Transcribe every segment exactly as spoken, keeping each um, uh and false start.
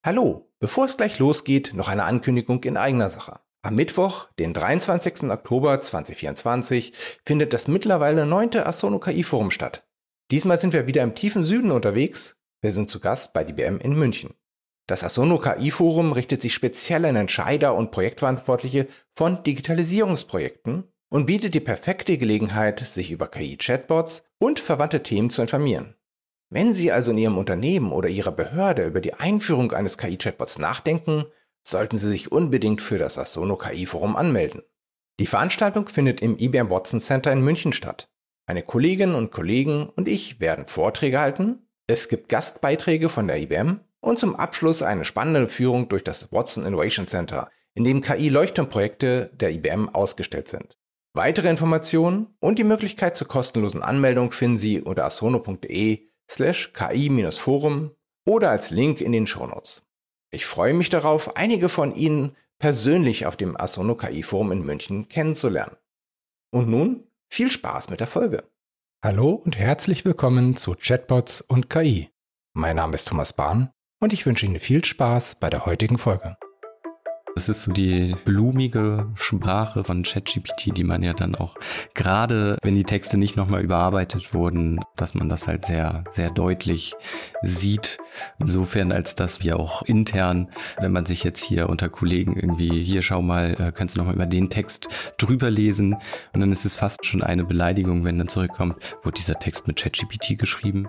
Hallo, bevor es gleich losgeht, noch eine Ankündigung in eigener Sache. Am Mittwoch, den dreiundzwanzigsten Oktober zweitausendvierundzwanzig, findet das mittlerweile neunte Asono K I-Forum statt. Diesmal sind wir wieder im tiefen Süden unterwegs. Wir sind zu Gast bei I B M in München. Das Asono K I-Forum richtet sich speziell an Entscheider und Projektverantwortliche von Digitalisierungsprojekten und bietet die perfekte Gelegenheit, sich über K I-Chatbots und verwandte Themen zu informieren. Wenn Sie also in Ihrem Unternehmen oder Ihrer Behörde über die Einführung eines K I-Chatbots nachdenken, sollten Sie sich unbedingt für das Asono K I-Forum anmelden. Die Veranstaltung findet im I B M Watson Center in München statt. Meine Kolleginnen und Kollegen und ich werden Vorträge halten, es gibt Gastbeiträge von der I B M und zum Abschluss eine spannende Führung durch das Watson Innovation Center, in dem K I-Leuchtturmprojekte der I B M ausgestellt sind. Weitere Informationen und die Möglichkeit zur kostenlosen Anmeldung finden Sie unter asono.de slash ki-forum oder als Link in den Shownotes. Ich freue mich darauf, einige von Ihnen persönlich auf dem Asono K I-Forum in München kennenzulernen. Und nun viel Spaß mit der Folge. Hallo und herzlich willkommen zu Chatbots und K I. Mein Name ist Thomas Bahn und ich wünsche Ihnen viel Spaß bei der heutigen Folge. Das ist so die blumige Sprache von ChatGPT, die man ja dann auch gerade, wenn die Texte nicht nochmal überarbeitet wurden, dass man das halt sehr, sehr deutlich sieht. Insofern, als dass wir auch intern, wenn man sich jetzt hier unter Kollegen irgendwie, hier schau mal, kannst du nochmal über den Text drüber lesen. Und dann ist es fast schon eine Beleidigung, wenn dann zurückkommt, wurde dieser Text mit ChatGPT geschrieben?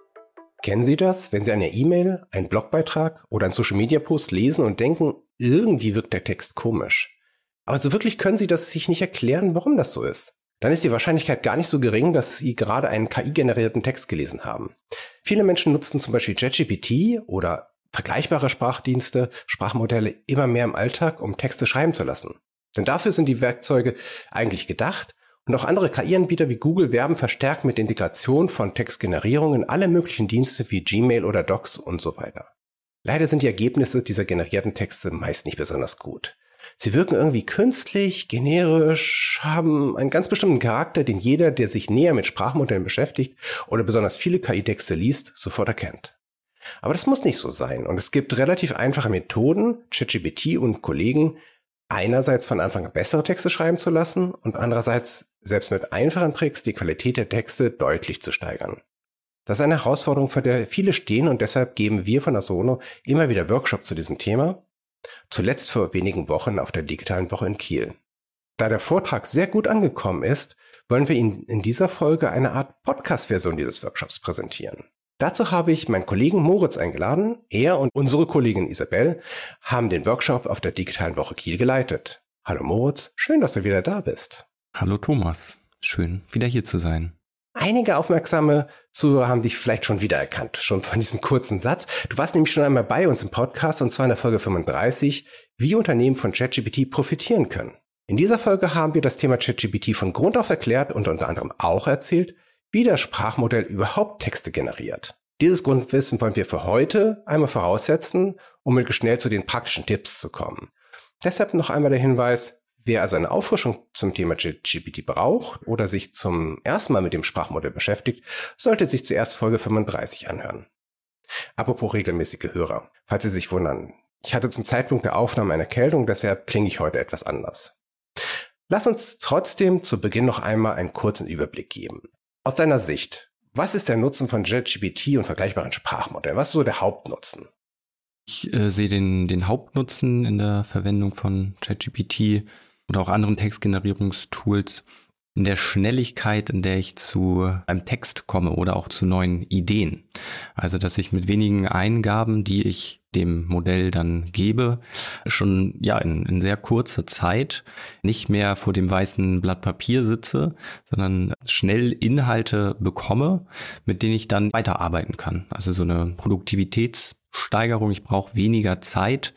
Kennen Sie das, wenn Sie eine E-Mail, einen Blogbeitrag oder einen Social-Media-Post lesen und denken, irgendwie wirkt der Text komisch. Aber so wirklich können Sie das sich nicht erklären, warum das so ist. Dann ist die Wahrscheinlichkeit gar nicht so gering, dass Sie gerade einen K I-generierten Text gelesen haben. Viele Menschen nutzen zum Beispiel ChatGPT oder vergleichbare Sprachdienste, Sprachmodelle immer mehr im Alltag, um Texte schreiben zu lassen. Denn dafür sind die Werkzeuge eigentlich gedacht. Und auch andere K I-Anbieter wie Google werben verstärkt mit Integration von Textgenerierung in alle möglichen Dienste wie Gmail oder Docs und so weiter. Leider sind die Ergebnisse dieser generierten Texte meist nicht besonders gut. Sie wirken irgendwie künstlich, generisch, haben einen ganz bestimmten Charakter, den jeder, der sich näher mit Sprachmodellen beschäftigt oder besonders viele K I-Texte liest, sofort erkennt. Aber das muss nicht so sein und es gibt relativ einfache Methoden, ChatGPT und Kollegen einerseits von Anfang an bessere Texte schreiben zu lassen und andererseits selbst mit einfachen Tricks die Qualität der Texte deutlich zu steigern. Das ist eine Herausforderung, vor der viele stehen und deshalb geben wir von Asono immer wieder Workshops zu diesem Thema, zuletzt vor wenigen Wochen auf der Digitalen Woche in Kiel. Da der Vortrag sehr gut angekommen ist, wollen wir Ihnen in dieser Folge eine Art Podcast-Version dieses Workshops präsentieren. Dazu habe ich meinen Kollegen Moritz eingeladen. Er und unsere Kollegin Isabel haben den Workshop auf der Digitalen Woche Kiel geleitet. Hallo Moritz, schön, dass du wieder da bist. Hallo Thomas, schön wieder hier zu sein. Einige aufmerksame Zuhörer haben dich vielleicht schon wiedererkannt, schon von diesem kurzen Satz. Du warst nämlich schon einmal bei uns im Podcast und zwar in der Folge fünfunddreißig, wie Unternehmen von ChatGPT profitieren können. In dieser Folge haben wir das Thema ChatGPT von Grund auf erklärt und unter anderem auch erzählt, wie das Sprachmodell überhaupt Texte generiert. Dieses Grundwissen wollen wir für heute einmal voraussetzen, um möglichst schnell zu den praktischen Tipps zu kommen. Deshalb noch einmal der Hinweis, wer also eine Auffrischung zum Thema ChatGPT braucht oder sich zum ersten Mal mit dem Sprachmodell beschäftigt, sollte sich zuerst Folge fünfunddreißig anhören. Apropos regelmäßige Hörer, falls Sie sich wundern, ich hatte zum Zeitpunkt der Aufnahme eine Erkältung, deshalb klinge ich heute etwas anders. Lass uns trotzdem zu Beginn noch einmal einen kurzen Überblick geben. Aus deiner Sicht, was ist der Nutzen von ChatGPT und vergleichbaren Sprachmodellen? Was ist so der Hauptnutzen? Ich äh, sehe den, den Hauptnutzen in der Verwendung von ChatGPT oder auch anderen Textgenerierungstools in der Schnelligkeit, in der ich zu einem Text komme oder auch zu neuen Ideen. Also, dass ich mit wenigen Eingaben, die ich dem Modell dann gebe, schon ja in, in sehr kurzer Zeit nicht mehr vor dem weißen Blatt Papier sitze, sondern schnell Inhalte bekomme, mit denen ich dann weiterarbeiten kann. Also so eine Produktivitätssteigerung. Ich brauche weniger Zeit,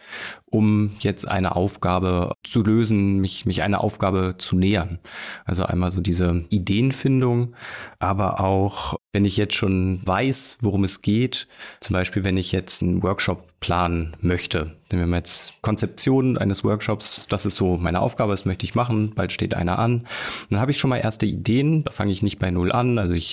um jetzt eine Aufgabe zu lösen, mich, mich einer Aufgabe zu nähern. Also einmal so diese Ideenfindung, aber auch, wenn ich jetzt schon weiß, worum es geht, zum Beispiel, wenn ich jetzt einen Workshop planen möchte. Nehmen wir jetzt Konzeption eines Workshops, das ist so meine Aufgabe, das möchte ich machen, bald steht einer an. Dann habe ich schon mal erste Ideen, da fange ich nicht bei Null an, also ich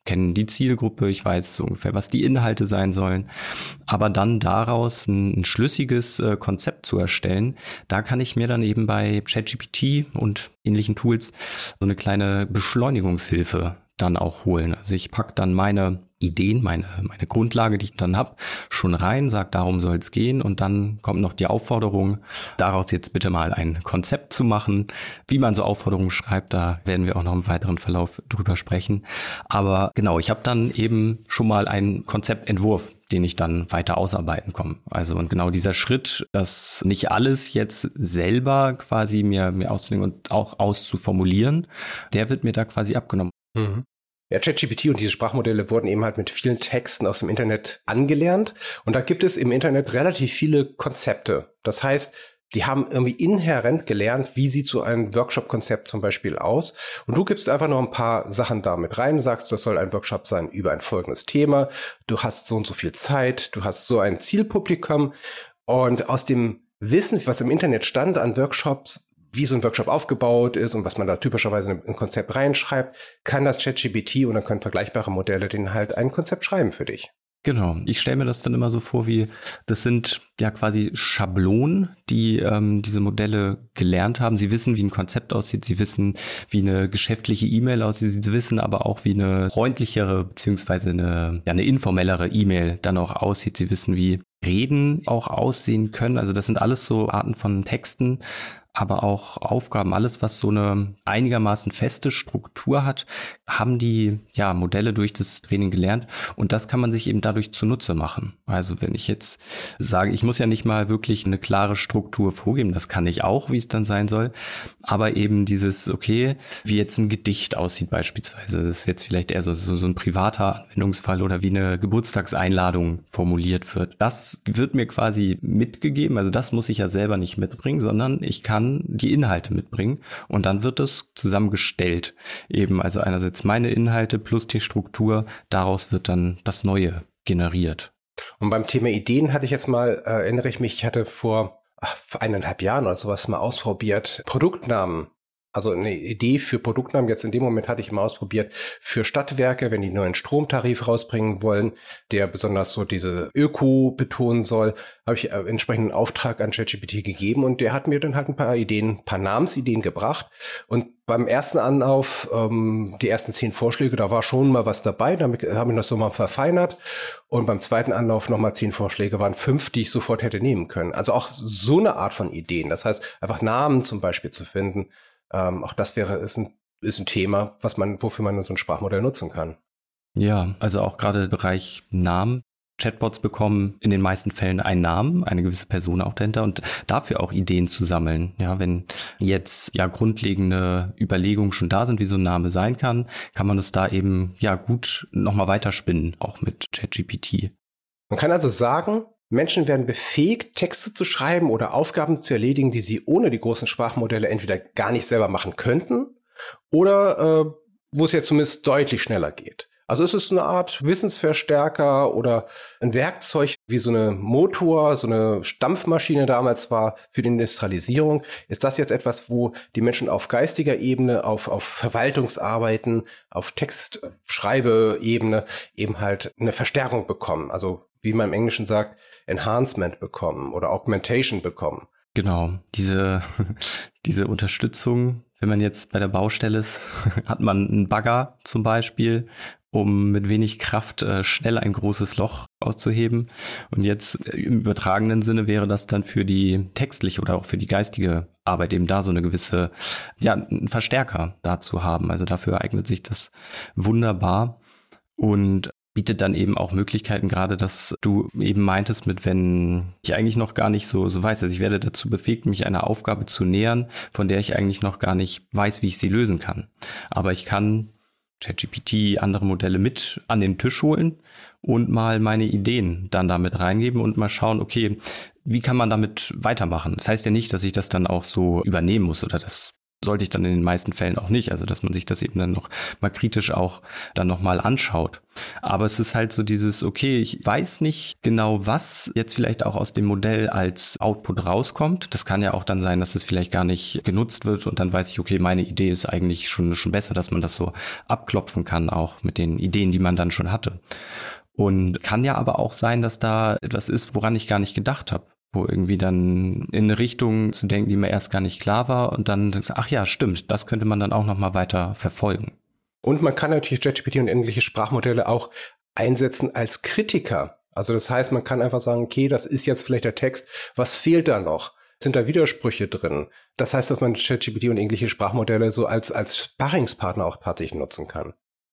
kenne die Zielgruppe, ich weiß so ungefähr, was die Inhalte sein sollen. Aber dann daraus ein, ein schlüssiges äh, Konzept zu erstellen, da kann ich mir dann eben bei ChatGPT und ähnlichen Tools so eine kleine Beschleunigungshilfe dann auch holen. Also ich packe dann meine Ideen, meine meine Grundlage, die ich dann habe, schon rein, sage, darum soll es gehen und dann kommt noch die Aufforderung, daraus jetzt bitte mal ein Konzept zu machen. Wie man so Aufforderungen schreibt, da werden wir auch noch im weiteren Verlauf drüber sprechen. Aber genau, ich habe dann eben schon mal einen Konzeptentwurf, den ich dann weiter ausarbeiten komme. Also und genau dieser Schritt, das nicht alles jetzt selber quasi mir, mir auszudenken und auch auszuformulieren, der wird mir da quasi abgenommen. Mhm. Ja, ChatGPT und diese Sprachmodelle wurden eben halt mit vielen Texten aus dem Internet angelernt. Und da gibt es im Internet relativ viele Konzepte. Das heißt, die haben irgendwie inhärent gelernt, wie sieht so ein Workshop-Konzept zum Beispiel aus. Und du gibst einfach noch ein paar Sachen damit rein, sagst, das soll ein Workshop sein über ein folgendes Thema. Du hast so und so viel Zeit, du hast so ein Zielpublikum. Und aus dem Wissen, was im Internet stand an Workshops, wie so ein Workshop aufgebaut ist und was man da typischerweise in ein Konzept reinschreibt, kann das ChatGPT und dann können vergleichbare Modelle den halt ein Konzept schreiben für dich. Genau. Ich stelle mir das dann immer so vor, wie das sind ja quasi Schablonen, die ähm, diese Modelle gelernt haben. Sie wissen, wie ein Konzept aussieht. Sie wissen, wie eine geschäftliche E-Mail aussieht. Sie wissen aber auch, wie eine freundlichere beziehungsweise eine, ja, eine informellere E-Mail dann auch aussieht. Sie wissen, wie Reden auch aussehen können. Also das sind alles so Arten von Texten, aber auch Aufgaben, alles, was so eine einigermaßen feste Struktur hat, haben die ja Modelle durch das Training gelernt und das kann man sich eben dadurch zunutze machen. Also wenn ich jetzt sage, ich muss ja nicht mal wirklich eine klare Struktur vorgeben, das kann ich auch, wie es dann sein soll, aber eben dieses, okay, wie jetzt ein Gedicht aussieht beispielsweise, das ist jetzt vielleicht eher so, so, so ein privater Anwendungsfall oder wie eine Geburtstagseinladung formuliert wird. Das wird mir quasi mitgegeben, also das muss ich ja selber nicht mitbringen, sondern ich kann die Inhalte mitbringen und dann wird es zusammengestellt. Eben, also einerseits meine Inhalte plus die Struktur, daraus wird dann das Neue generiert. Und beim Thema Ideen hatte ich jetzt mal, äh, erinnere ich mich, ich hatte vor, ach, vor eineinhalb Jahren oder sowas mal ausprobiert, Produktnamen. Also eine Idee für Produktnamen, jetzt in dem Moment hatte ich mal ausprobiert, für Stadtwerke, wenn die neuen Stromtarif rausbringen wollen, der besonders so diese Öko betonen soll, habe ich entsprechenden Auftrag an ChatGPT gegeben und der hat mir dann halt ein paar Ideen, ein paar Namensideen gebracht und beim ersten Anlauf, ähm, die ersten zehn Vorschläge, da war schon mal was dabei, damit habe ich das so mal verfeinert und beim zweiten Anlauf nochmal zehn Vorschläge, waren fünf, die ich sofort hätte nehmen können. Also auch so eine Art von Ideen, das heißt einfach Namen zum Beispiel zu finden. Ähm, auch das wäre, ist ein, ist ein Thema, was man, wofür man so ein Sprachmodell nutzen kann. Ja, also auch gerade im Bereich Namen. Chatbots bekommen in den meisten Fällen einen Namen, eine gewisse Person auch dahinter und dafür auch Ideen zu sammeln. Ja, wenn jetzt ja grundlegende Überlegungen schon da sind, wie so ein Name sein kann, kann man das da eben ja gut nochmal weiterspinnen, auch mit ChatGPT. Man kann also sagen, Menschen werden befähigt, Texte zu schreiben oder Aufgaben zu erledigen, die sie ohne die großen Sprachmodelle entweder gar nicht selber machen könnten oder äh, wo es jetzt zumindest deutlich schneller geht. Also ist es eine Art Wissensverstärker oder ein Werkzeug, wie so eine Motor, so eine Stampfmaschine damals war für die Industrialisierung. Ist das jetzt etwas, wo die Menschen auf geistiger Ebene, auf, auf Verwaltungsarbeiten, auf Textschreibeebene eben halt eine Verstärkung bekommen? Also wie man im Englischen sagt, Enhancement bekommen oder Augmentation bekommen. Genau, diese, diese Unterstützung, wenn man jetzt bei der Baustelle ist, hat man einen Bagger zum Beispiel, um mit wenig Kraft äh, schnell ein großes Loch auszuheben. Und jetzt äh, im übertragenen Sinne wäre das dann für die textliche oder auch für die geistige Arbeit eben da so eine gewisse, ja, einen Verstärker da zu haben. Also dafür eignet sich das wunderbar und bietet dann eben auch Möglichkeiten, gerade dass du eben meintest mit, wenn ich eigentlich noch gar nicht so, so weiß, also ich werde dazu befähigt, mich einer Aufgabe zu nähern, von der ich eigentlich noch gar nicht weiß, wie ich sie lösen kann. Aber ich kann ChatGPT, andere Modelle mit an den Tisch holen und mal meine Ideen dann damit reingeben und mal schauen, okay, wie kann man damit weitermachen? Das heißt ja nicht, dass ich das dann auch so übernehmen muss oder das sollte ich dann in den meisten Fällen auch nicht. Also dass man sich das eben dann noch mal kritisch auch dann nochmal anschaut. Aber es ist halt so dieses, okay, ich weiß nicht genau, was jetzt vielleicht auch aus dem Modell als Output rauskommt. Das kann ja auch dann sein, dass es vielleicht gar nicht genutzt wird und dann weiß ich, okay, meine Idee ist eigentlich schon, schon besser, dass man das so abklopfen kann, auch mit den Ideen, die man dann schon hatte. Und kann ja aber auch sein, dass da etwas ist, woran ich gar nicht gedacht habe. Wo irgendwie dann in eine Richtung zu denken, die mir erst gar nicht klar war und dann, ach ja, stimmt, das könnte man dann auch nochmal weiter verfolgen. Und man kann natürlich ChatGPT und ähnliche Sprachmodelle auch einsetzen als Kritiker. Also das heißt, man kann einfach sagen, okay, das ist jetzt vielleicht der Text, was fehlt da noch? Sind da Widersprüche drin? Das heißt, dass man ChatGPT und ähnliche Sprachmodelle so als, als Sparringspartner auch tatsächlich nutzen kann.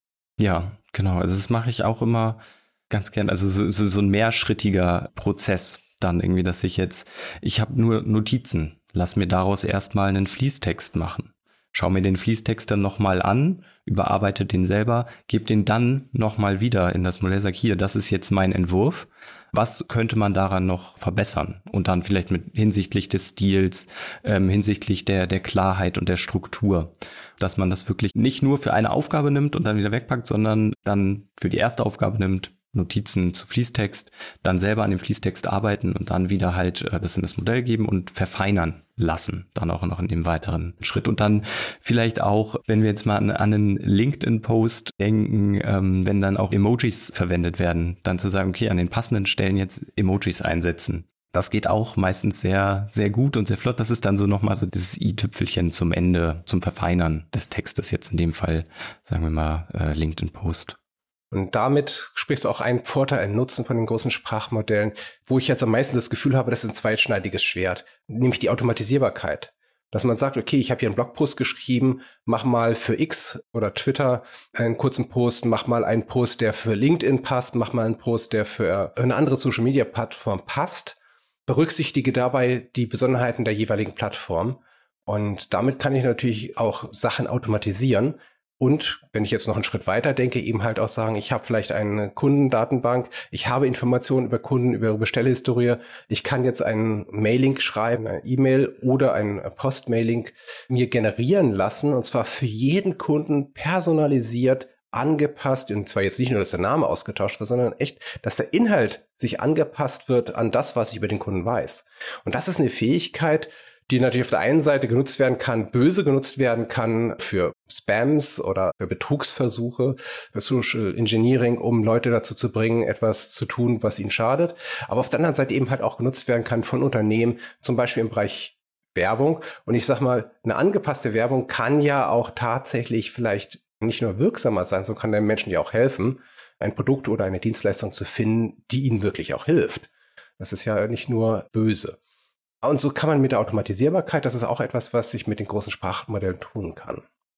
Ja, genau. Also das mache ich auch immer ganz gern. Also so, so, so ein mehrschrittiger Prozess. Dann irgendwie, dass ich jetzt, ich habe nur Notizen, lass mir daraus erstmal einen Fließtext machen. Schau mir den Fließtext dann nochmal an, überarbeite den selber, gebe den dann nochmal wieder in das Modell, sag hier, das ist jetzt mein Entwurf. Was könnte man daran noch verbessern? Und dann vielleicht mit hinsichtlich des Stils, ähm, hinsichtlich der, der Klarheit und der Struktur. Dass man das wirklich nicht nur für eine Aufgabe nimmt und dann wieder wegpackt, sondern dann für die erste Aufgabe nimmt, Notizen zu Fließtext, dann selber an dem Fließtext arbeiten und dann wieder halt äh, das in das Modell geben und verfeinern lassen, dann auch noch in dem weiteren Schritt. Und dann vielleicht auch, wenn wir jetzt mal an, an einen LinkedIn-Post denken, ähm, wenn dann auch Emojis verwendet werden, dann zu sagen, okay, an den passenden Stellen jetzt Emojis einsetzen. Das geht auch meistens sehr, sehr gut und sehr flott. Das ist dann so nochmal so dieses i-Tüpfelchen zum Ende, zum Verfeinern des Textes, jetzt in dem Fall, sagen wir mal, äh, LinkedIn-Post. Und damit sprichst du auch einen Vorteil, einen Nutzen von den großen Sprachmodellen, wo ich jetzt am meisten das Gefühl habe, das ist ein zweischneidiges Schwert, nämlich die Automatisierbarkeit. Dass man sagt, okay, ich habe hier einen Blogpost geschrieben, mach mal für X oder Twitter einen kurzen Post, mach mal einen Post, der für LinkedIn passt, mach mal einen Post, der für eine andere Social-Media-Plattform passt, berücksichtige dabei die Besonderheiten der jeweiligen Plattform. Und damit kann ich natürlich auch Sachen automatisieren. Und wenn ich jetzt noch einen Schritt weiter denke, eben halt auch sagen, ich habe vielleicht eine Kundendatenbank, ich habe Informationen über Kunden, über ihre Bestellhistorie, ich kann jetzt einen Mailing schreiben, eine E-Mail oder ein Postmailing mir generieren lassen, und zwar für jeden Kunden personalisiert, angepasst, und zwar jetzt nicht nur, dass der Name ausgetauscht wird, sondern echt, dass der Inhalt sich angepasst wird an das, was ich über den Kunden weiß. Und das ist eine Fähigkeit, die natürlich auf der einen Seite genutzt werden kann, böse genutzt werden kann für Spams oder für Betrugsversuche, für Social Engineering, um Leute dazu zu bringen, etwas zu tun, was ihnen schadet. Aber auf der anderen Seite eben halt auch genutzt werden kann von Unternehmen, zum Beispiel im Bereich Werbung. Und ich sag mal, eine angepasste Werbung kann ja auch tatsächlich vielleicht nicht nur wirksamer sein, sondern kann den Menschen ja auch helfen, ein Produkt oder eine Dienstleistung zu finden, die ihnen wirklich auch hilft. Das ist ja nicht nur böse. Und so kann man mit der Automatisierbarkeit, das ist auch etwas, was ich mit den großen Sprachmodellen tun kann.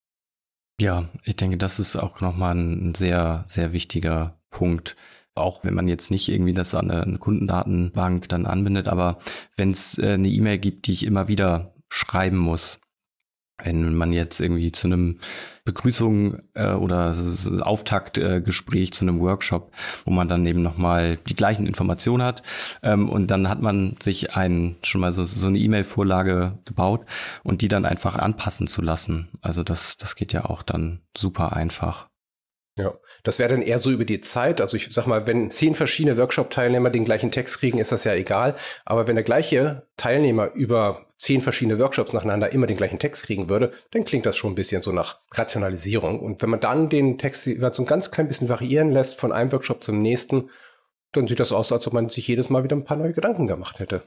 Ja, ich denke, das ist auch nochmal ein sehr, sehr wichtiger Punkt. Auch wenn man jetzt nicht irgendwie das an eine Kundendatenbank dann anbindet, aber wenn es eine E-Mail gibt, die ich immer wieder schreiben muss, wenn man jetzt irgendwie zu einem Begrüßung äh, oder Auftaktgespräch äh, zu einem Workshop, wo man dann eben nochmal die gleichen Informationen hat, ähm, und dann hat man sich ein, schon mal so, so eine E-Mail-Vorlage gebaut und die dann einfach anpassen zu lassen. Also das, das geht ja auch dann super einfach. Ja, das wäre dann eher so über die Zeit. Also ich sag mal, wenn zehn verschiedene Workshop-Teilnehmer den gleichen Text kriegen, ist das ja egal. Aber wenn der gleiche Teilnehmer über zehn verschiedene Workshops nacheinander immer den gleichen Text kriegen würde, dann klingt das schon ein bisschen so nach Rationalisierung. Und wenn man dann den Text so ein ganz klein bisschen variieren lässt von einem Workshop zum nächsten, dann sieht das aus, als ob man sich jedes Mal wieder ein paar neue Gedanken gemacht hätte.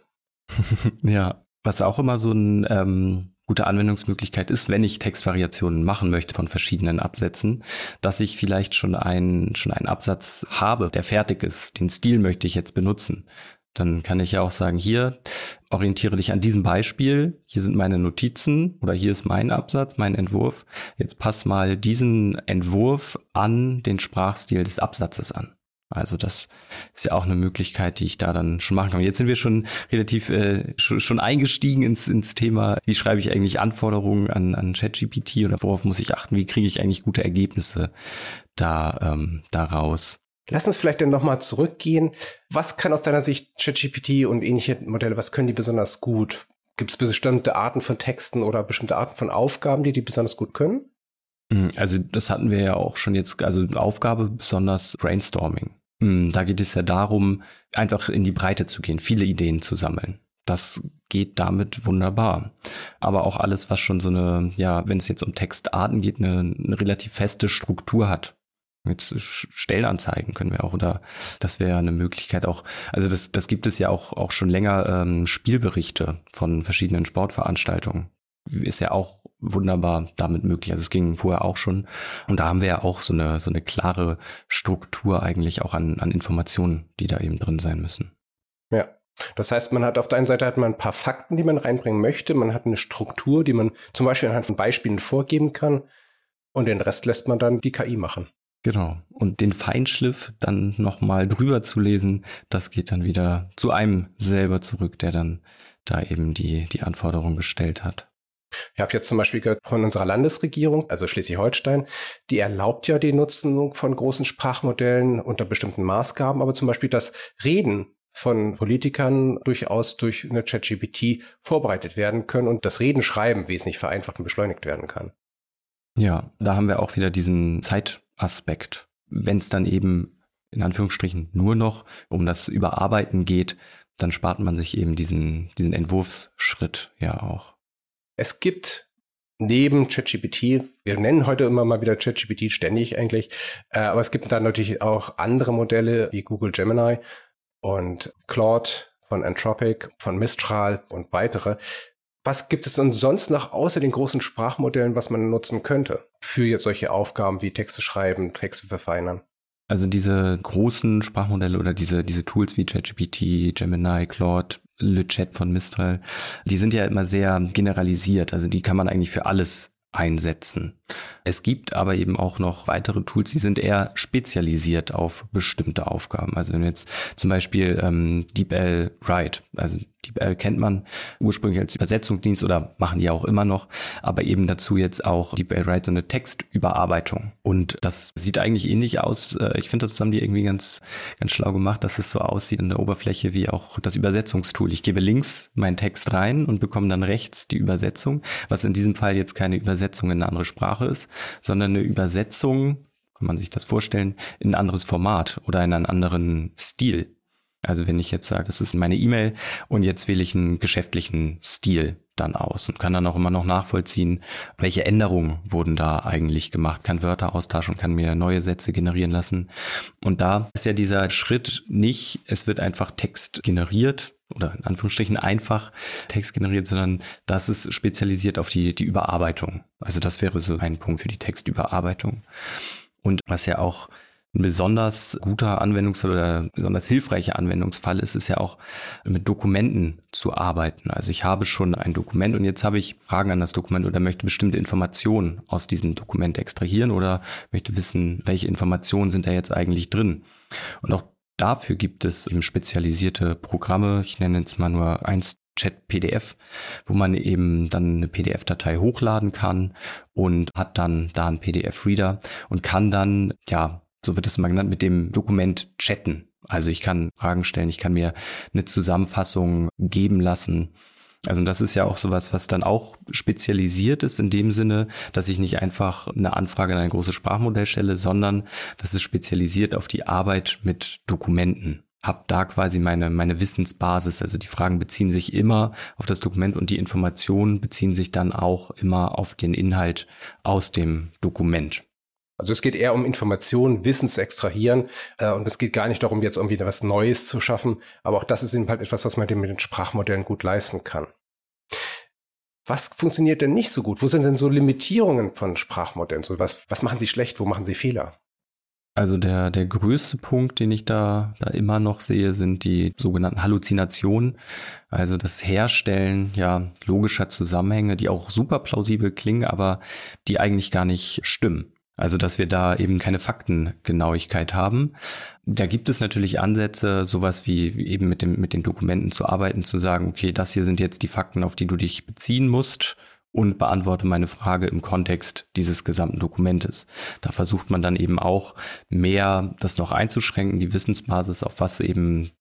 Ja, was auch immer so ein ähm gute Anwendungsmöglichkeit ist, wenn ich Textvariationen machen möchte von verschiedenen Absätzen, dass ich vielleicht schon einen, schon einen Absatz habe, der fertig ist. Den Stil möchte ich jetzt benutzen. Dann kann ich ja auch sagen, hier orientiere dich an diesem Beispiel, hier sind meine Notizen oder hier ist mein Absatz, mein Entwurf. Jetzt pass mal diesen Entwurf an den Sprachstil des Absatzes an. Also das ist ja auch eine Möglichkeit, die ich da dann schon machen kann. Jetzt sind wir schon relativ äh, schon, schon eingestiegen ins, ins Thema, wie schreibe ich eigentlich Anforderungen an, an ChatGPT oder worauf muss ich achten, wie kriege ich eigentlich gute Ergebnisse da ähm, daraus. Lass uns vielleicht dann nochmal zurückgehen. Was kann aus deiner Sicht ChatGPT und ähnliche Modelle, was können die besonders gut? Gibt es bestimmte Arten von Texten oder bestimmte Arten von Aufgaben, die die besonders gut können? Also das hatten wir ja auch schon jetzt, also Aufgabe besonders Brainstorming. Da geht es ja darum, einfach in die Breite zu gehen, viele Ideen zu sammeln. Das geht damit wunderbar. Aber auch alles, was schon so eine, ja, wenn es jetzt um Textarten geht, eine, eine relativ feste Struktur hat. Jetzt Stellenanzeigen können wir auch, oder das wäre eine Möglichkeit auch, also das, das gibt es ja auch, auch schon länger, ähm, Spielberichte von verschiedenen Sportveranstaltungen. Ist ja auch wunderbar damit möglich. Also es ging vorher auch schon. Und da haben wir ja auch so eine, so eine klare Struktur eigentlich auch an, an Informationen, die da eben drin sein müssen. Ja. Das heißt, man hat auf der einen Seite hat man ein paar Fakten, die man reinbringen möchte. Man hat eine Struktur, die man zum Beispiel anhand von Beispielen vorgeben kann. Und den Rest lässt man dann die K I machen. Genau. Und den Feinschliff dann nochmal drüber zu lesen, das geht dann wieder zu einem selber zurück, der dann da eben die, die Anforderung gestellt hat. Ich habe jetzt zum Beispiel gehört von unserer Landesregierung, also Schleswig-Holstein, die erlaubt ja die Nutzung von großen Sprachmodellen unter bestimmten Maßgaben, aber zum Beispiel das Reden von Politikern durchaus durch eine ChatGPT vorbereitet werden können und das Reden-Schreiben wesentlich vereinfacht und beschleunigt werden kann. Ja, da haben wir auch wieder diesen Zeitaspekt. Wenn es dann eben in Anführungsstrichen nur noch um das Überarbeiten geht, dann spart man sich eben diesen, diesen Entwurfsschritt ja auch. Es gibt neben ChatGPT, wir nennen heute immer mal wieder ChatGPT ständig eigentlich, äh, aber es gibt dann natürlich auch andere Modelle wie Google Gemini und Claude von Anthropic, von Mistral und weitere. Was gibt es denn sonst noch außer den großen Sprachmodellen, was man nutzen könnte für jetzt solche Aufgaben wie Texte schreiben, Texte verfeinern? Also diese großen Sprachmodelle oder diese, diese Tools wie ChatGPT, Gemini, Claude, Le Chat von Mistral, die sind ja immer sehr generalisiert. Also die kann man eigentlich für alles einsetzen. Es gibt aber eben auch noch weitere Tools, die sind eher spezialisiert auf bestimmte Aufgaben. Also wenn jetzt zum Beispiel ähm, DeepL Write, also DeepL kennt man ursprünglich als Übersetzungsdienst oder machen die auch immer noch, aber eben dazu jetzt auch DeepL Write so eine Textüberarbeitung. Und das sieht eigentlich ähnlich aus. Ich finde, das haben die irgendwie ganz, ganz schlau gemacht, dass es so aussieht in der Oberfläche wie auch das Übersetzungstool. Ich gebe links meinen Text rein und bekomme dann rechts die Übersetzung, was in diesem Fall jetzt keine Übersetzung in eine andere Sprache ist, sondern eine Übersetzung, kann man sich das vorstellen, in ein anderes Format oder in einen anderen Stil. Also wenn ich jetzt sage, das ist meine E-Mail und jetzt wähle ich einen geschäftlichen Stil dann aus und kann dann auch immer noch nachvollziehen, welche Änderungen wurden da eigentlich gemacht, kann Wörter austauschen, kann mir neue Sätze generieren lassen. Und da ist ja dieser Schritt nicht, es wird einfach Text generiert oder in Anführungsstrichen einfach Text generiert, sondern das ist spezialisiert auf die, die Überarbeitung. Also das wäre so ein Punkt für die Textüberarbeitung. Und was ja auch ein besonders guter Anwendungsfall oder besonders hilfreicher Anwendungsfall ist, ist ja auch mit Dokumenten zu arbeiten. Also ich habe schon ein Dokument und jetzt habe ich Fragen an das Dokument oder möchte bestimmte Informationen aus diesem Dokument extrahieren oder möchte wissen, welche Informationen sind da jetzt eigentlich drin. Und auch dafür gibt es eben spezialisierte Programme. Ich nenne jetzt mal nur eins, Chat P D F, wo man eben dann eine P D F-Datei hochladen kann und hat dann da einen P D F-Reader und kann dann, ja, so wird es mal genannt, mit dem Dokument chatten. Also ich kann Fragen stellen, ich kann mir eine Zusammenfassung geben lassen. Also das ist ja auch sowas, was dann auch spezialisiert ist in dem Sinne, dass ich nicht einfach eine Anfrage an ein großes Sprachmodell stelle, sondern das ist spezialisiert auf die Arbeit mit Dokumenten. Hab da quasi meine meine Wissensbasis. Also die Fragen beziehen sich immer auf das Dokument und die Informationen beziehen sich dann auch immer auf den Inhalt aus dem Dokument. Also es geht eher um Informationen, Wissen zu extrahieren äh, und es geht gar nicht darum, jetzt irgendwie was Neues zu schaffen, aber auch das ist eben halt etwas, was man mit den Sprachmodellen gut leisten kann. Was funktioniert denn nicht so gut? Wo sind denn so Limitierungen von Sprachmodellen? So was, was machen sie schlecht? Wo machen sie Fehler? Also der der größte Punkt, den ich da da immer noch sehe, sind die sogenannten Halluzinationen, also das Herstellen ja logischer Zusammenhänge, die auch super plausibel klingen, aber die eigentlich gar nicht stimmen. Also dass wir da eben keine Faktengenauigkeit haben. Da gibt es natürlich Ansätze, sowas wie, wie eben mit dem mit den Dokumenten zu arbeiten, zu sagen, okay, das hier sind jetzt die Fakten, auf die du dich beziehen musst und beantworte meine Frage im Kontext dieses gesamten Dokumentes. Da versucht man dann eben auch mehr das noch einzuschränken, die Wissensbasis, auf was eben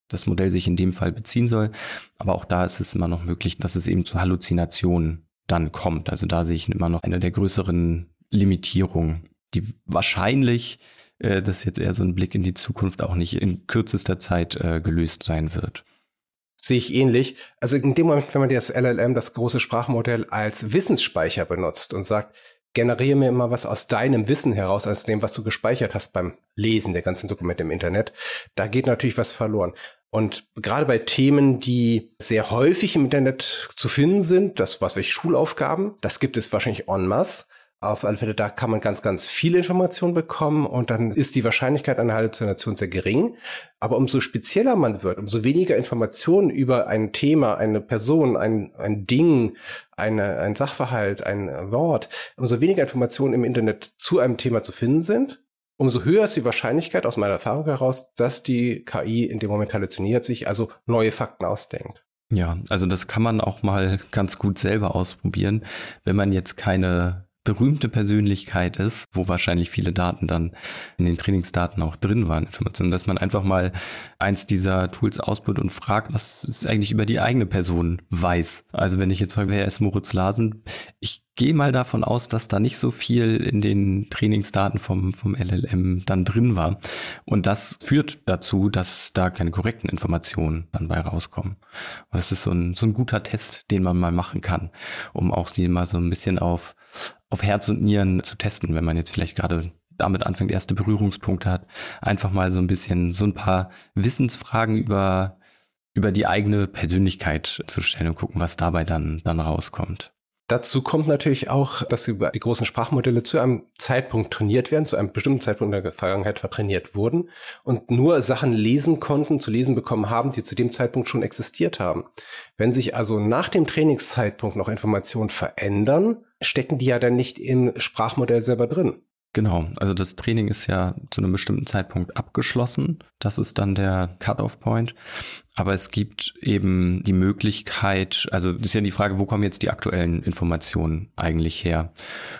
das Modell sich in dem Fall beziehen soll. Aber auch da ist es immer noch möglich, dass es eben zu Halluzinationen dann kommt. Also da sehe ich immer noch eine der größeren Limitierungen, die wahrscheinlich, äh, das ist jetzt eher so ein Blick in die Zukunft, auch nicht in kürzester Zeit äh, gelöst sein wird. Sehe ich ähnlich. Also in dem Moment, wenn man das L L M, das große Sprachmodell, als Wissensspeicher benutzt und sagt, generiere mir immer was aus deinem Wissen heraus, aus dem, was du gespeichert hast beim Lesen der ganzen Dokumente im Internet, da geht natürlich was verloren. Und gerade bei Themen, die sehr häufig im Internet zu finden sind, das, was ich Schulaufgaben, das gibt es wahrscheinlich en masse. Auf alle Fälle, da kann man ganz, ganz viele Informationen bekommen und dann ist die Wahrscheinlichkeit einer Halluzination sehr gering. Aber umso spezieller man wird, umso weniger Informationen über ein Thema, eine Person, ein, ein Ding, eine, ein Sachverhalt, ein Wort, umso weniger Informationen im Internet zu einem Thema zu finden sind, umso höher ist die Wahrscheinlichkeit aus meiner Erfahrung heraus, dass die K I in dem Moment halluziniert, sich also neue Fakten ausdenkt. Ja, also das kann man auch mal ganz gut selber ausprobieren, wenn man jetzt keine berühmte Persönlichkeit ist, wo wahrscheinlich viele Daten dann in den Trainingsdaten auch drin waren, Informationen, dass man einfach mal eins dieser Tools ausprobiert und fragt, was es eigentlich über die eigene Person weiß. Also wenn ich jetzt frage, wer ist Moritz Larsen? Ich gehe mal davon aus, dass da nicht so viel in den Trainingsdaten vom, vom L L M dann drin war. Und das führt dazu, dass da keine korrekten Informationen dann bei rauskommen. Und das ist so ein, so ein guter Test, den man mal machen kann, um auch sie mal so ein bisschen auf auf Herz und Nieren zu testen, wenn man jetzt vielleicht gerade damit anfängt, erste Berührungspunkte hat, einfach mal so ein bisschen so ein paar Wissensfragen über über die eigene Persönlichkeit zu stellen und gucken, was dabei dann dann rauskommt. Dazu kommt natürlich auch, dass die großen Sprachmodelle zu einem Zeitpunkt trainiert werden, zu einem bestimmten Zeitpunkt in der Vergangenheit vertrainiert wurden und nur Sachen lesen konnten, zu lesen bekommen haben, die zu dem Zeitpunkt schon existiert haben. Wenn sich also nach dem Trainingszeitpunkt noch Informationen verändern, stecken die ja dann nicht im Sprachmodell selber drin. Genau, also das Training ist ja zu einem bestimmten Zeitpunkt abgeschlossen. Das ist dann der Cut-off-Point. Aber es gibt eben die Möglichkeit, also das ist ja die Frage, wo kommen jetzt die aktuellen Informationen eigentlich her?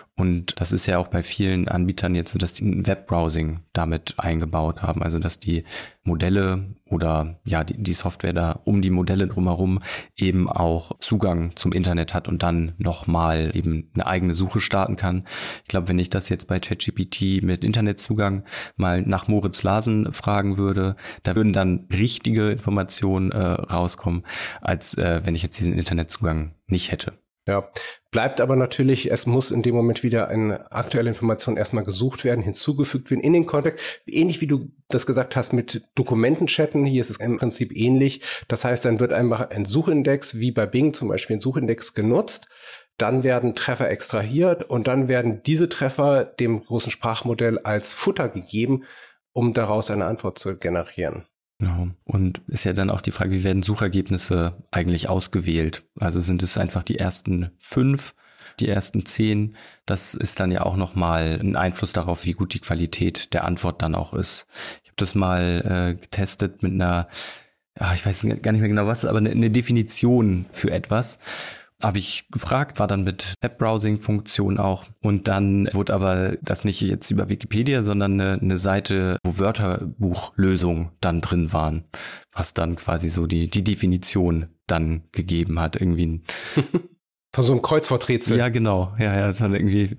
Und das ist ja auch bei vielen Anbietern jetzt so, dass die ein Webbrowsing damit eingebaut haben. Also dass die Modelle oder ja die, die Software da um die Modelle drumherum eben auch Zugang zum Internet hat und dann nochmal eben eine eigene Suche starten kann. Ich glaube, wenn ich das jetzt bei ChatGPT mit Internetzugang mal nach Moritz Larsen fragen würde, da würden dann richtige Informationen äh, rauskommen, als äh, wenn ich jetzt diesen Internetzugang nicht hätte. Ja, bleibt aber natürlich, es muss in dem Moment wieder eine aktuelle Information erstmal gesucht werden, hinzugefügt werden in den Kontext. Ähnlich wie du das gesagt hast mit Dokumentenchatten, hier ist es im Prinzip ähnlich. Das heißt, dann wird einfach ein Suchindex, wie bei Bing zum Beispiel ein Suchindex genutzt. Dann werden Treffer extrahiert und dann werden diese Treffer dem großen Sprachmodell als Futter gegeben, um daraus eine Antwort zu generieren. Genau. Und ist ja dann auch die Frage, wie werden Suchergebnisse eigentlich ausgewählt? Also sind es einfach die ersten fünf, die ersten zehn? Das ist dann ja auch nochmal ein Einfluss darauf, wie gut die Qualität der Antwort dann auch ist. Ich habe das mal äh, getestet mit einer, ja, ich weiß gar nicht mehr genau was, aber eine, eine Definition für etwas. Habe ich gefragt, war dann mit Webbrowsing-Funktion auch und dann wurde aber das nicht jetzt über Wikipedia, sondern eine, eine Seite, wo Wörterbuchlösungen dann drin waren, was dann quasi so die, die Definition dann gegeben hat, irgendwie ein von so einem Kreuzworträtsel. Ja, genau, ja, ja, das war irgendwie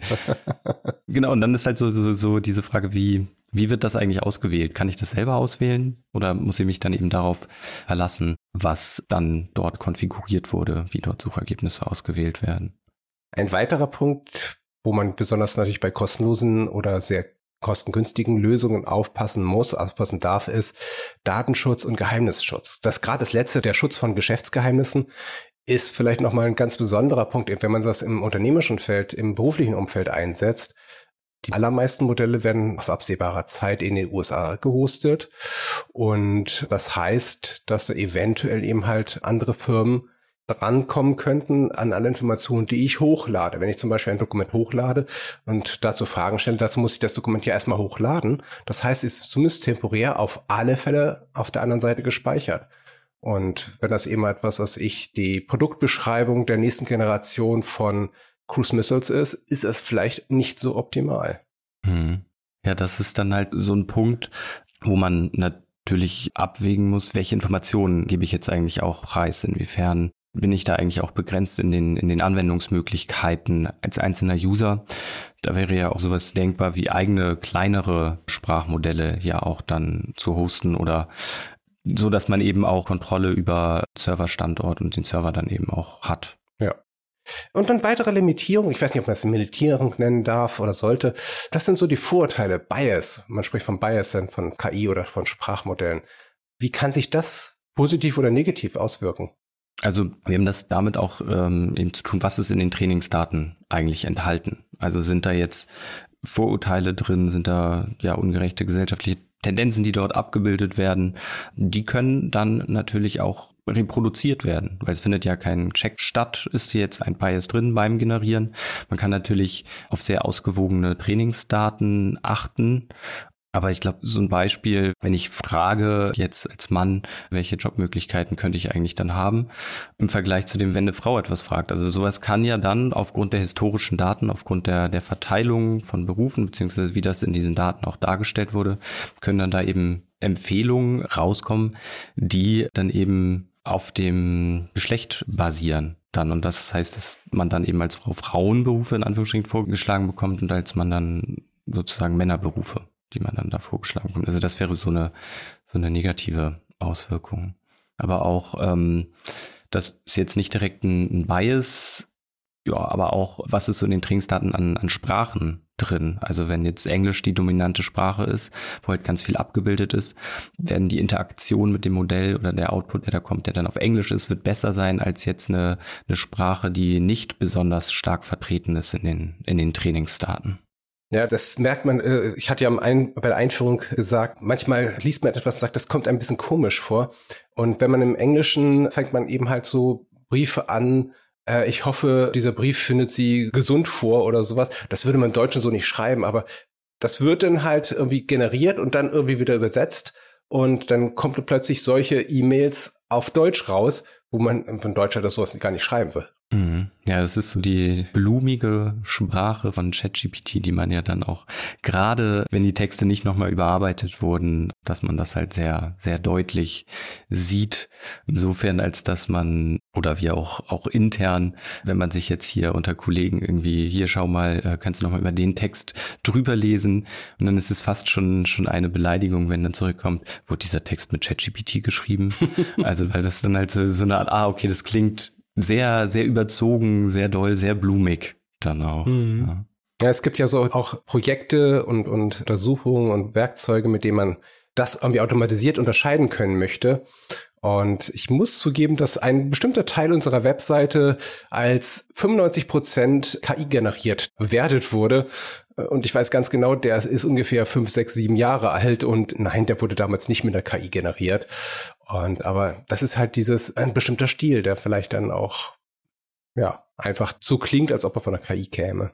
genau, und dann ist halt so, so, so diese Frage, wie Wie wird das eigentlich ausgewählt? Kann ich das selber auswählen oder muss ich mich dann eben darauf verlassen, was dann dort konfiguriert wurde, wie dort Suchergebnisse ausgewählt werden? Ein weiterer Punkt, wo man besonders natürlich bei kostenlosen oder sehr kostengünstigen Lösungen aufpassen muss, aufpassen darf, ist Datenschutz und Geheimnisschutz. Das gerade das letzte, der Schutz von Geschäftsgeheimnissen, ist vielleicht nochmal ein ganz besonderer Punkt, wenn man das im unternehmerischen Feld, im beruflichen Umfeld einsetzt. Die allermeisten Modelle werden auf absehbarer Zeit in den U S A gehostet und das heißt, dass eventuell eben halt andere Firmen rankommen könnten an alle Informationen, die ich hochlade. Wenn ich zum Beispiel ein Dokument hochlade und dazu Fragen stelle, dazu muss ich das Dokument ja erstmal hochladen. Das heißt, es ist zumindest temporär auf alle Fälle auf der anderen Seite gespeichert. Und wenn das eben etwas, was ich die Produktbeschreibung der nächsten Generation von Cruise Missiles ist, ist es vielleicht nicht so optimal. Hm. Ja, das ist dann halt so ein Punkt, wo man natürlich abwägen muss, welche Informationen gebe ich jetzt eigentlich auch preis, inwiefern bin ich da eigentlich auch begrenzt in den in den Anwendungsmöglichkeiten als einzelner User. Da wäre ja auch sowas denkbar wie eigene kleinere Sprachmodelle ja auch dann zu hosten oder so, dass man eben auch Kontrolle über Serverstandort und den Server dann eben auch hat. Ja. Und dann weitere Limitierungen, ich weiß nicht, ob man das Limitierung nennen darf oder sollte, das sind so die Vorurteile, Bias. Man spricht von Bias dann von K I oder von Sprachmodellen. Wie kann sich das positiv oder negativ auswirken? Also wir haben das damit auch ähm, eben zu tun, was ist in den Trainingsdaten eigentlich enthalten. Also sind da jetzt Vorurteile drin, sind da ja ungerechte gesellschaftliche Tendenzen, die dort abgebildet werden, die können dann natürlich auch reproduziert werden, weil es findet ja kein Check statt, ist hier jetzt ein Bias drin beim Generieren. Man kann natürlich auf sehr ausgewogene Trainingsdaten achten. Aber ich glaube, so ein Beispiel, wenn ich frage jetzt als Mann, welche Jobmöglichkeiten könnte ich eigentlich dann haben, im Vergleich zu dem, wenn eine Frau etwas fragt. Also sowas kann ja dann aufgrund der historischen Daten, aufgrund der der Verteilung von Berufen, beziehungsweise wie das in diesen Daten auch dargestellt wurde, können dann da eben Empfehlungen rauskommen, die dann eben auf dem Geschlecht basieren dann. Und das heißt, dass man dann eben als Frau Frauenberufe in Anführungsstrichen vorgeschlagen bekommt und als Mann dann sozusagen Männerberufe, die man dann da vorgeschlagen bekommt. Also das wäre so eine so eine negative Auswirkung. Aber auch, ähm, das ist jetzt nicht direkt ein, ein Bias, ja, aber auch, was ist so in den Trainingsdaten an, an Sprachen drin? Also wenn jetzt Englisch die dominante Sprache ist, wo halt ganz viel abgebildet ist, werden die Interaktionen mit dem Modell oder der Output, der da kommt, der dann auf Englisch ist, wird besser sein als jetzt eine, eine Sprache, die nicht besonders stark vertreten ist in den, in den Trainingsdaten. Ja, das merkt man, ich hatte ja bei der Einführung gesagt, manchmal liest man etwas und sagt, das kommt ein bisschen komisch vor. Und wenn man im Englischen fängt man eben halt so Briefe an, äh, ich hoffe, dieser Brief findet Sie gesund vor oder sowas. Das würde man im Deutschen so nicht schreiben, aber das wird dann halt irgendwie generiert und dann irgendwie wieder übersetzt. Und dann kommt plötzlich solche E-Mails auf Deutsch raus, wo man von Deutscher das sowas gar nicht schreiben will. Mhm. Ja, das ist so die blumige Sprache von ChatGPT, die man ja dann auch, gerade wenn die Texte nicht nochmal überarbeitet wurden, dass man das halt sehr, sehr deutlich sieht. Insofern, als dass man, oder wie auch, auch intern, wenn man sich jetzt hier unter Kollegen irgendwie, hier schau mal, kannst du nochmal über den Text drüber lesen, und dann ist es fast schon, schon eine Beleidigung, wenn dann zurückkommt, wurde dieser Text mit ChatGPT geschrieben? Also, weil das dann halt so, so eine Art, ah, okay, das klingt sehr, sehr überzogen, sehr doll, sehr blumig dann auch. Mhm. Ja. Ja, es gibt ja so auch Projekte und, und Untersuchungen und Werkzeuge, mit denen man das irgendwie automatisiert unterscheiden können möchte. Und ich muss zugeben, dass ein bestimmter Teil unserer Webseite als fünfundneunzig Prozent K I generiert bewertet wurde. Und ich weiß ganz genau, der ist ungefähr fünf, sechs, sieben Jahre alt und nein, der wurde damals nicht mit der K I generiert. Und aber das ist halt dieses, ein bestimmter Stil, der vielleicht dann auch, ja, einfach so klingt, als ob er von der K I käme.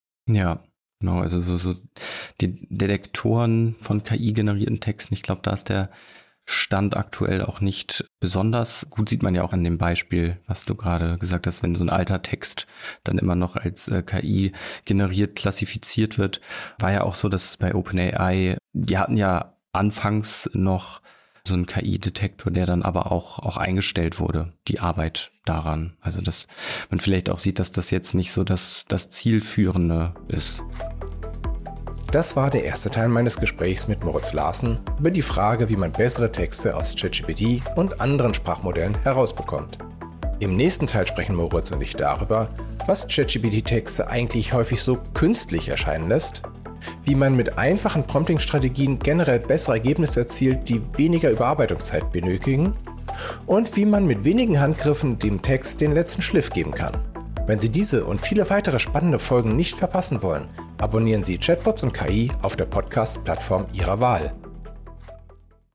Ja, genau, also so, so die Detektoren von K I-generierten Texten, ich glaube, da ist der Stand aktuell auch nicht besonders gut, sieht man ja auch an dem Beispiel, was du gerade gesagt hast, wenn so ein alter Text dann immer noch als äh, K I generiert klassifiziert wird, war ja auch so, dass bei OpenAI, die hatten ja anfangs noch so einen K I-Detektor, der dann aber auch auch eingestellt wurde, die Arbeit daran. Also dass man vielleicht auch sieht, dass das jetzt nicht so das, das Zielführende ist. Das war der erste Teil meines Gesprächs mit Moritz Larsen über die Frage, wie man bessere Texte aus ChatGPT und anderen Sprachmodellen herausbekommt. Im nächsten Teil sprechen Moritz und ich darüber, was ChatGPT-Texte eigentlich häufig so künstlich erscheinen lässt, wie man mit einfachen Prompting-Strategien generell bessere Ergebnisse erzielt, die weniger Überarbeitungszeit benötigen, und wie man mit wenigen Handgriffen dem Text den letzten Schliff geben kann. Wenn Sie diese und viele weitere spannende Folgen nicht verpassen wollen, abonnieren Sie Chatbots und K I auf der Podcast-Plattform Ihrer Wahl.